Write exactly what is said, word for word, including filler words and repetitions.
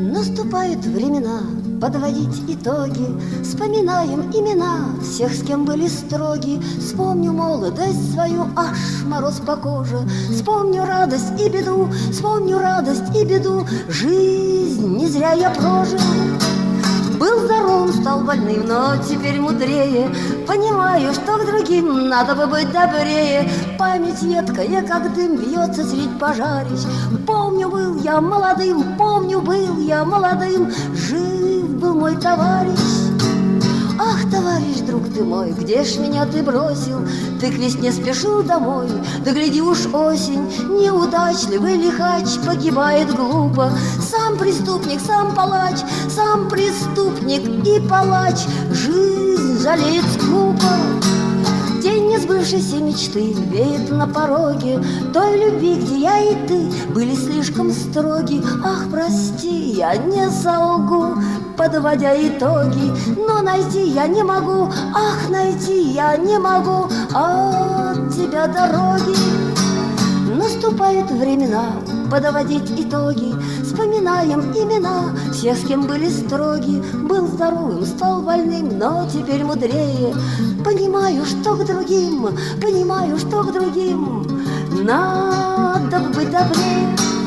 Наступают времена подводить итоги, вспоминаем имена всех, с кем были строги. Вспомню молодость свою, аж мороз по коже. Вспомню радость и беду, вспомню радость и беду. Жизнь не зря я прожил. Был здоровым, стал больным, но теперь мудрее. Понимаю, что к другим надо бы быть добрее. Память едкая, как дым, бьется средь пожарищ. Помню, был я молодым, помню, был я молодым. Жив был мой товарищ. Ах, товарищ, друг ты мой, где ж меня ты бросил? Ты к весне спешил домой, да гляди уж осень. Неудачливый лихач погибает глупо. Сам преступник, сам палач, сам преступник и палач. Жизнь жалеет скупо. День несбывшейся мечты веет на пороге той любви, где я и ты были слишком строги. Ах, прости, я не солгу, подводя итоги, но найти я не могу, ах, найти я не могу от тебя дороги. Наступают времена подводить итоги, вспоминаем имена всех, с кем были строги. Был здоровым, стал больным, но теперь мудрее. Понимаю, что к другим, понимаю, что к другим надо быть добрее.